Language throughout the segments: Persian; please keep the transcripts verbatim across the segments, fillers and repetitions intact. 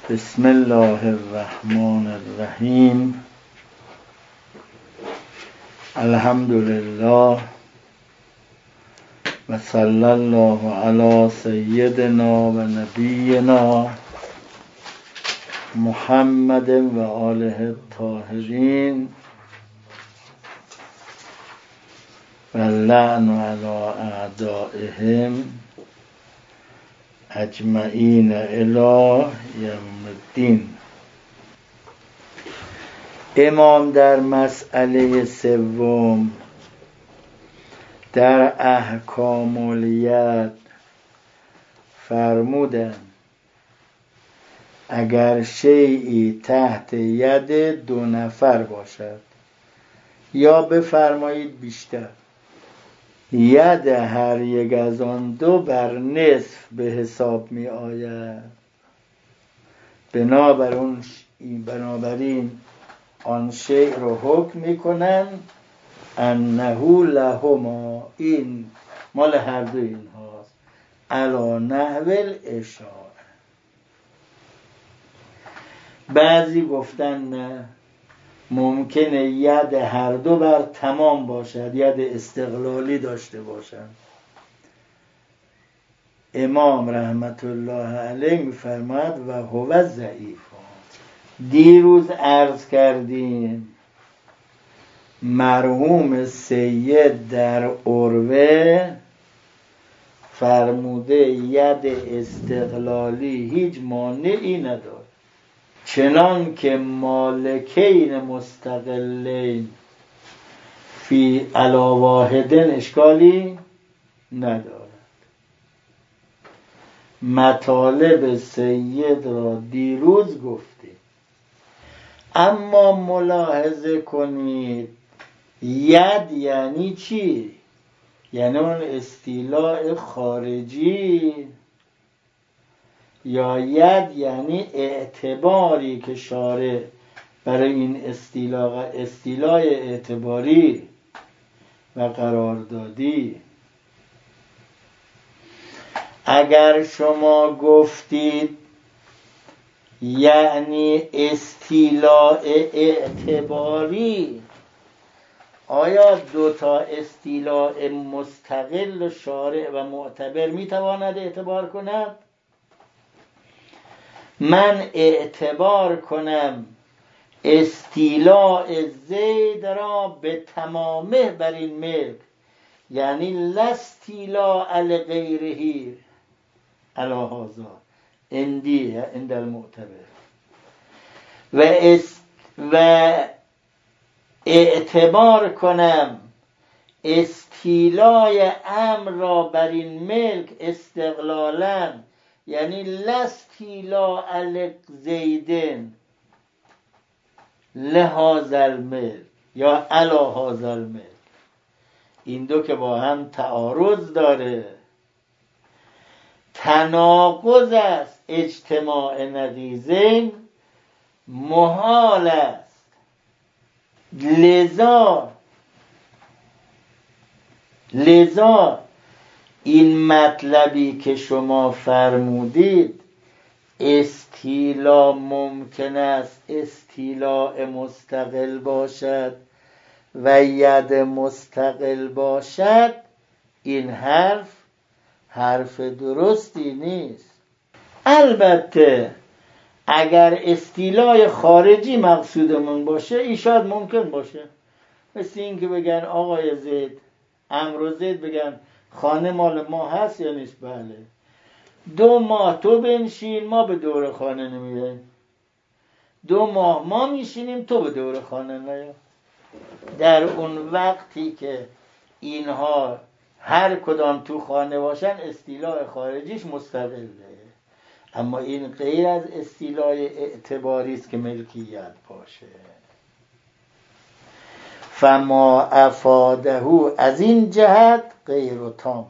بسم الله الرحمن الرحیم. الحمد لله و صلی الله علی سیدنا و نبینا محمد و آله الطاهرین و لعن علی اعدائهم اجمعین الی یوم الدین. امام در مسئله سوم در احکام الید فرمودند اگر شیئی تحت ید دو نفر باشد یا بفرمایید بیشتر، ید هر یک از آن دو بر نصف به حساب می آید. بنابراین بنابراین آن شیء رو حکم می کنند انه لهما، این مال هر دو این هاست، علی نحو الاشاره. بعضی گفتن نه، ممکنه ید هر دو بر تمام باشد، ید استقلالی داشته باشند. امام رحمت الله علیه می‌فرماید و هو ضعیف. دیروز عرض کردیم مرحوم سید در عروه فرموده ید استقلالی هیچ مانعی نداره، چنان که مالکین مستقلین فی علی واحدن اشکالی ندارد. مطالب سید را دیروز گفته، اما ملاحظه کنید ید یعنی چی؟ یعنی اون استیلاء خارجی، یا ید یعنی اعتباری که شارع برای این استیلاء استیلاء اعتباری و قراردادی. اگر شما گفتید یعنی استیلاء اعتباری، آیا دو تا استیلاء مستقل شارع و معتبر میتواند اعتبار کند؟ من اعتبار کنم استیلاء زید را به تمامه بر این ملک، یعنی لاستیلاء لغیره علی هذا اندی عند المعتبر، و است و اعتبار کنم استیلاء امر را بر این ملک استقلالا، یعنی لاستیلاء لزیدن لهذا الملک یا علی هذا الملک. این دو که با هم تعارض داره، تناقض است، اجتماع نقیضین محال است. لذا لذا این مطلبی که شما فرمودید استیلا ممکن است استیلاء مستقل باشد و ید مستقل باشد، این حرف حرف درستی نیست. البته اگر استیلاء خارجی مقصودمون باشه این شاید ممکن باشه، مثل این که بگن آقای زید، امر و زید بگن خانه مال ما هست یا نیست؟ بله. دو ماه تو بنشین، ما به دور خانه نمیاییم. دو ماه ما میشینیم، تو به دور خانه نیا. در اون وقتی که اینها هر کدام تو خانه باشن استیلاء خارجیش مستقله، اما این غیر از استیلاء اعتباری است که ملکیت باشه. فما افاده از این جهت غیر تام.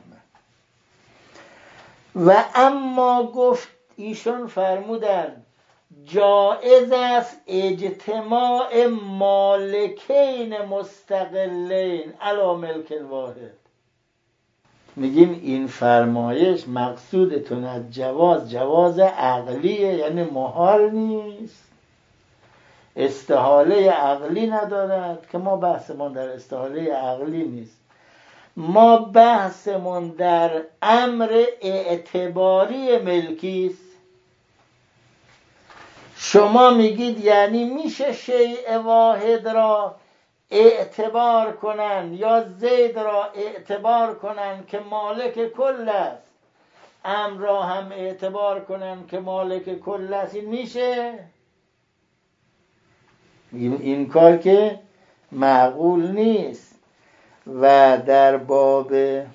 و اما گفت ایشون فرمودن جائز است اجتماع مالکین مستقلین علی ملک واحد. میگیم این فرمایش مقصودتون از جواز جواز عقلیه، یعنی محال نیست، استحاله عقلی ندارد، که ما بحثمون در استحاله عقلی نیست، ما بحثمون در امر اعتباری ملکی است. شما میگید یعنی میشه شیء واحد را اعتبار کنن یا زید را اعتبار کنن که مالک کل است، امر را هم اعتبار کنن که مالک کل است؟ این میشه؟ این, این کار که معقول نیست. و در باب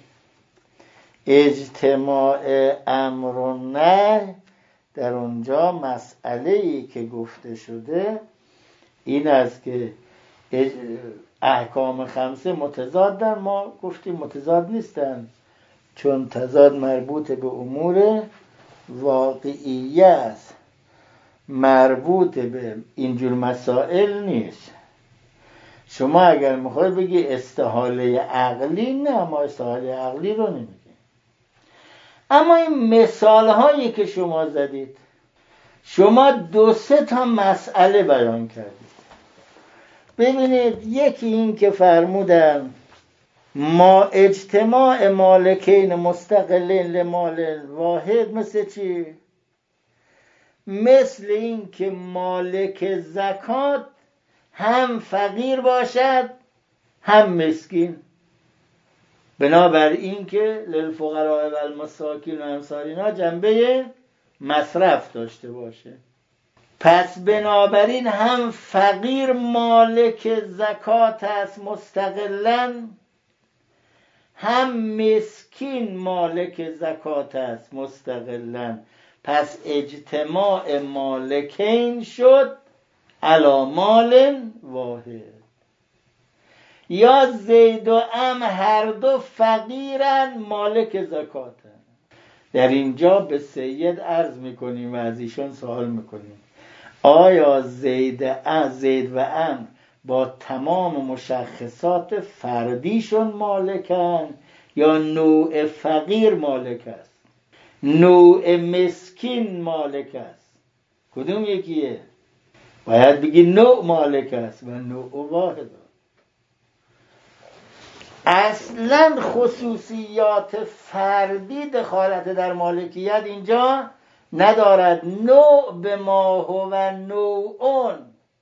اجتماع امر و نهی، در اونجا مسئله‌ای که گفته شده این است که احکام خمسه متضادن. ما گفتیم متضاد نیستن، چون تضاد مربوط به امور واقعیه است، مربوط به اینجور مسائل نیست. شما اگر میخوای بگی استحاله عقلی، نه، ما استحاله عقلی رو نمیگیم. اما این مثال هایی که شما زدید، شما دو سه تا مسئله بیان کردید. ببینید، یکی این که فرمودن ما اجتماع مالکین مستقلین لمال واحد، مثل چی؟ مثل این که مالک زکات هم فقیر باشد هم مسکین، بنابر این که للفقراء و المساکین و امثال اینا جنبه مصرف داشته باشه. پس بنابراین هم فقیر مالک زکات است مستقلاً، هم مسکین مالک زکات است مستقلاً. پس اجتماع مالکین شد علی مال واحد. یا زید و ام هر دو فقیرن مالک زکاتن. در اینجا به سید عرض میکنیم و از ایشان سوال میکنیم آیا زید ام زید و ام با تمام مشخصات فردیشون مالکن یا نوع فقیر مالک است، نوع مسکین مالک است؟ کدوم یکیه؟ باید بگی نوع مالک است و نوع واحد. اصلا خصوصیات فردی دخالت در مالکیت اینجا ندارد. نوع به ما هو نوعون،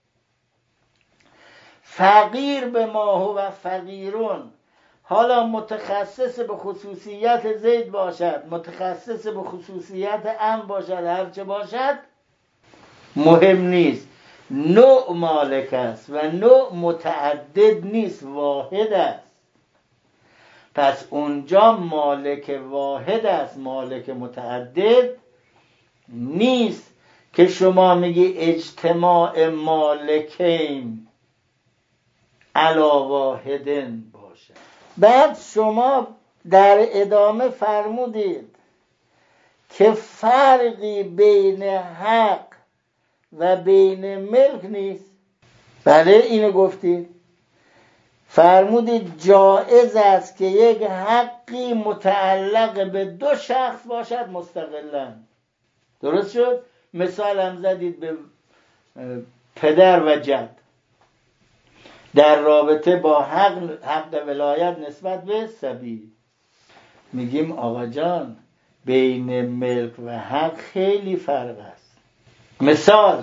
فقیر به ما هو فقیرون. حالا متخصص به خصوصیت زید باشد، متخصص به خصوصیت ام باشد، هرچه باشد مهم نیست، نوع مالک است و نوع متعدد نیست، واحد است. پس اونجا مالک واحد است، مالک متعدد نیست که شما میگی اجتماع مالکین علی واحدن باشه. بعد شما در ادامه فرمودید که فرقی بین حق و بین ملک نیست. بله، اینو گفتید. فرمودید جایز است که یک حقی متعلق به دو شخص باشد مستقلاً. درست شد؟ مثال هم زدید به پدر و جد در رابطه با حق, حق ولایت نسبت به صبی. میگیم آقا جان، بین ملک و حق خیلی فرق است. مثال،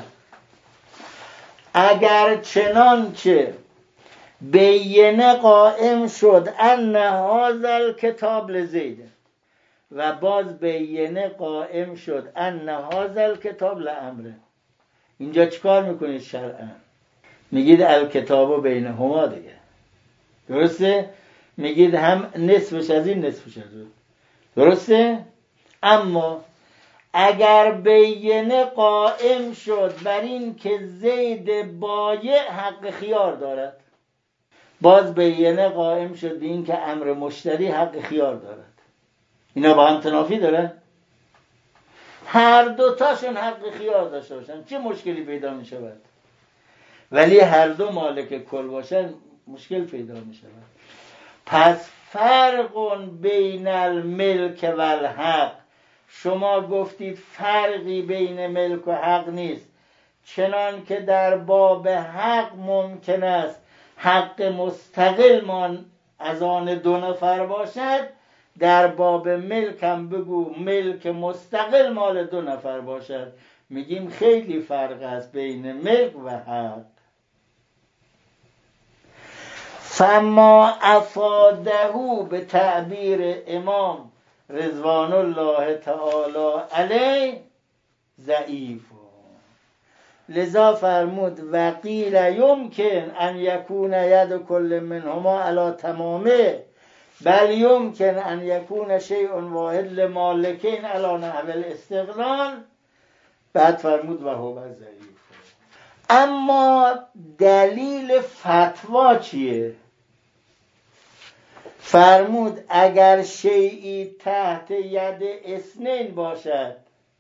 اگر چنانچه بینه قائم شد ان هذا الکتاب لزید و باز بینه قائم شد ان هذا الکتاب لعمره، اینجا چیکار میکنید شرعا؟ میگید الکتاب بینهما دیگه، درسته؟ میگید هم نصفش از این نصفش از اون، درسته؟ اما اگر بینه قائم شد بر این که زید بایع حق خیار دارد، باز بینه قائم شد به این که امر مشتری حق خیار دارد، اینا با هم تنافی دارن؟ هر دوتاشون حق خیار داشته باشن چه مشکلی پیدا می شود؟ ولی هر دو مالک کل باشن مشکل پیدا می شود. پس فرق بین الملک و الحق، شما گفتید فرقی بین ملک و حق نیست، چنان که در باب حق ممکن است حق مستقل مان از آن دو نفر باشد، در باب ملک هم بگو ملک مستقل مال دو نفر باشد. میگیم خیلی فرق است بین ملک و حق. فما افادهو به تعبیر امام رضوان الله تعالی علیه ضعیف. لذا فرمود وقیل یمکن ان یکون ید کل منهما علی تمامه بل یمکن ان یکون شیء واحد لمالکین علی نحو الاستقلال. بعد فرمود و هو ضعیف. اما دلیل فتوا چیه؟ فرمود اگر شیئی تحت ید اثنین باشد،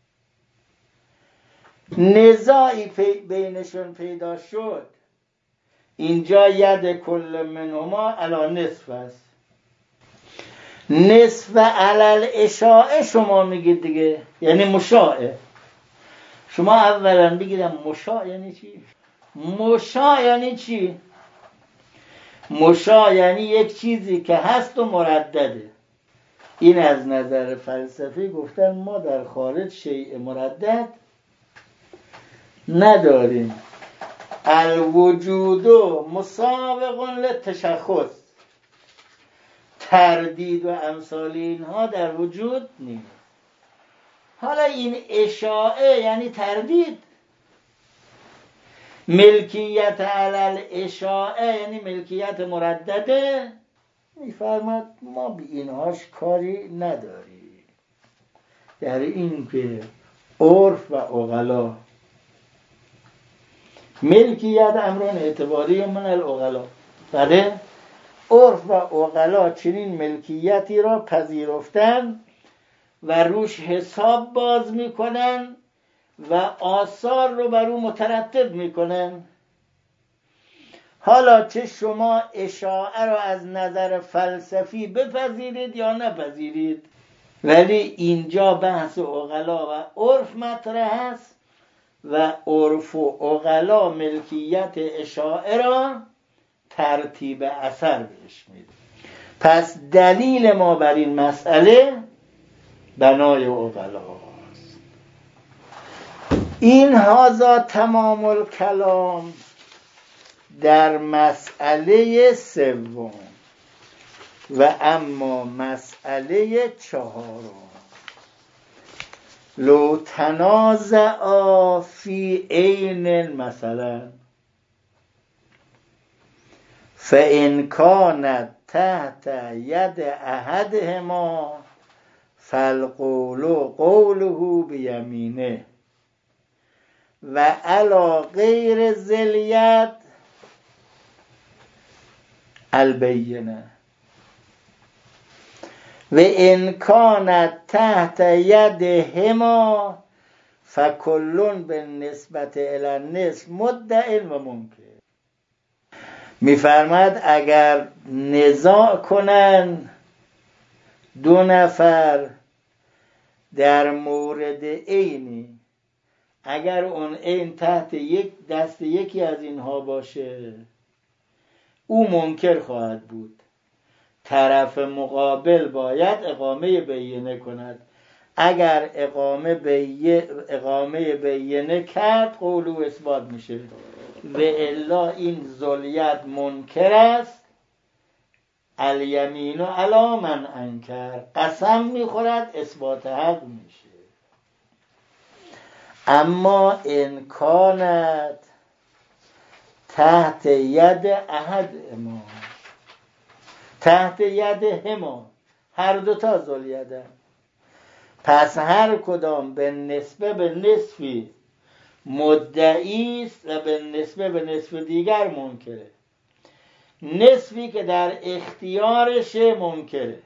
نزاعی پی بینشون پیدا شد، اینجا ید کل منهما علی نصف است، نصف علل اشاعه شما میگید دیگه، یعنی مشاعه. شما اولا بگیدم مشاع یعنی چی؟ مشاع یعنی چی؟ مشاع یعنی یک چیزی که هست و مردده. این از نظر فلسفی گفتن ما در خارج شیء مردد نداریم. الوجود مسابق للتشخص، تردید و امثال اینها در وجود نیست. حالا این اشاعه یعنی تردید، ملکیت علل اشاعه یعنی ملکیت مردده. میفرماد ما به اینهاش کاری نداریم، در این که عرف و عقلا، ملکیت امرون اعتباری من العقلا، بله عرف و عقلا چنین ملکیتی را پذیرفتن و روش حساب باز میکنن و آثار رو بر او مترتب میکنن. حالا چه شما اشاعه را از نظر فلسفی بپذیرید یا نپذیرید، ولی اینجا بحث عقلا و عرف مطرح است و عرف و عقلا ملکیت اشاعه را ترتیب اثر بهش میده. پس دلیل ما بر این مسئله بنای عقلا است. این هذا تمام الکلام در مسئله سوم. و اما مسئله چهارم، لو تنازعا فی عین مثلا فإن کانت تحت ید احدهما فالقول قوله بیمینه و علی غیر ذی الید البینه و ان کانت تحت یدهما فکل بالنسبت الی النصف مدع و ممکن. میفرماد اگر نزاع کنن دو نفر در مورد عینی، اگر اون عین تحت یک دست یکی از اینها باشه، او منکر خواهد بود، طرف مقابل باید اقامه بینه کند. اگر اقامه بینه, اقامه بینه کرد قول او اثبات میشه و الا این ذلیت منکر است. الیمین علی من انکر، قسم میخورد اثبات حق میشه. اما ان کانت تحت ید احد اما تحت ید هما، هر دوتا ذلیدن، پس هر کدام به نسبه به نصفی مدعی است و به نسبه به نصف دیگر منکره. نصفی که در اختیارش منکره،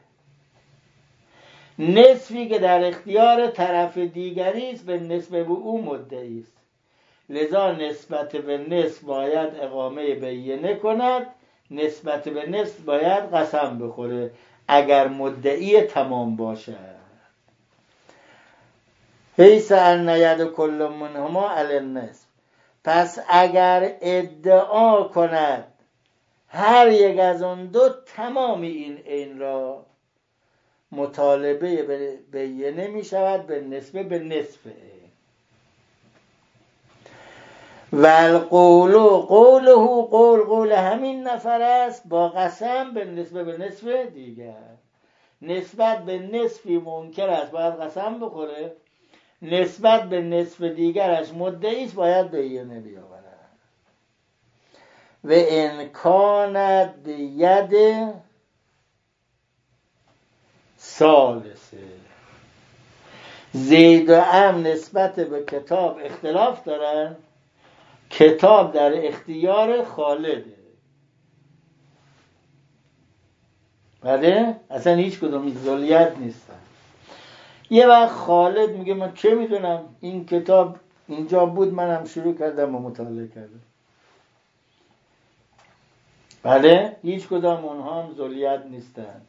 نصفی که در اختیار طرف دیگری است به نسبه به او مدعی است. لذا نسبت به نصف باید اقامه بینه کند، نسبت به نصف باید قسم بخوره. اگر مدعی تمام باشد. حیث ان ید کل منهما علی النصف، پس اگر ادعا کند هر یک از اون دو تمام این عین را، مطالبه بیینه می شود به نسبه به نصف عین. و القول قوله، قول قول همین نفر است با قسم به نسبه به نصف دیگر. نسبت به نصفی منکر است باید قسم بخوره، نسبت به نصف دیگرش مدعی است باید بیینه بیاورد. و ان کانت بید ثالثه، زید و عمرو نسبت به کتاب اختلاف دارن، کتاب در اختیار خالده. بله اصلا هیچ کدوم ذلیت نیستن. یه وقت خالد میگه من چه میدونم، این کتاب اینجا بود منم شروع کردم و مطالعه کردم. بله هیچ کدام اونها هم ذلیت نیستن.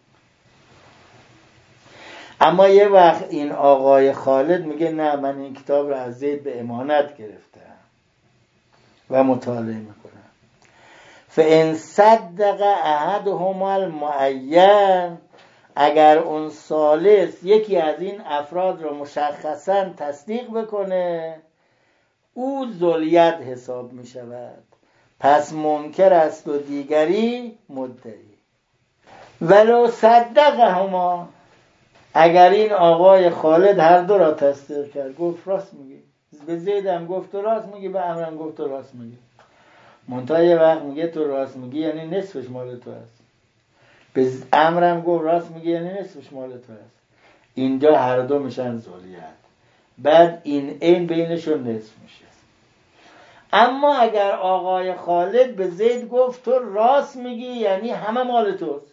اما یه وقت این آقای خالد میگه نه من این کتاب رو از زید به امانت گرفتم و مطالعه میکنم. فان صدق احدهما المعین، اگر اون ثالث یکی از این افراد رو مشخصا تصدیق بکنه، او ذلیت حساب میشود، پس منکر است و دیگری مدعی. ولو صدقهما، اگر این آقای خالد هر دو را تصدیق کرد، گفت راست میگی، به زیدم گفت تو راست میگی، به عمرم گفت تو راست میگی، منتها یه وقت میگه تو راست میگی یعنی نصفش مال تو است، به عمرم گفت راست میگی یعنی نصفش مال تو است، اینجا هر دو میشن ذلیت، بعد این عین بینشون نصف میشه. اما اگر آقای خالد به زید گفت تو راست میگی یعنی همه مال توست،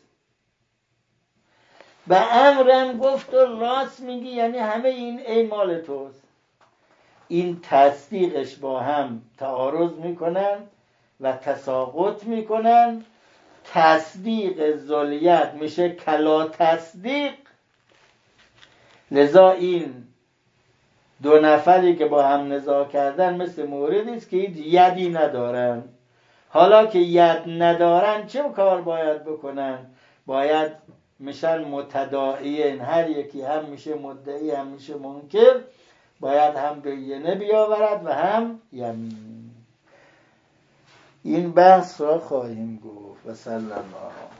به عمرم گفت تو راست میگی یعنی همه این عین مال توست، این تصدیقش با هم تعارض میکنن و تساقط میکنن، تصدیق ذلیت میشه کلا تصدیق. لذا این دو نفری که با هم نزاع کردن مثل موردی است که هیچ یدی ندارن. حالا که ید ندارن چه کار باید بکنن؟ باید میشن متداعیین، هر یکی هم میشه مدعی هم میشه منکر، باید هم بیینه بیاورد و هم یمین. این بحث را خواهیم گفت و صلی الله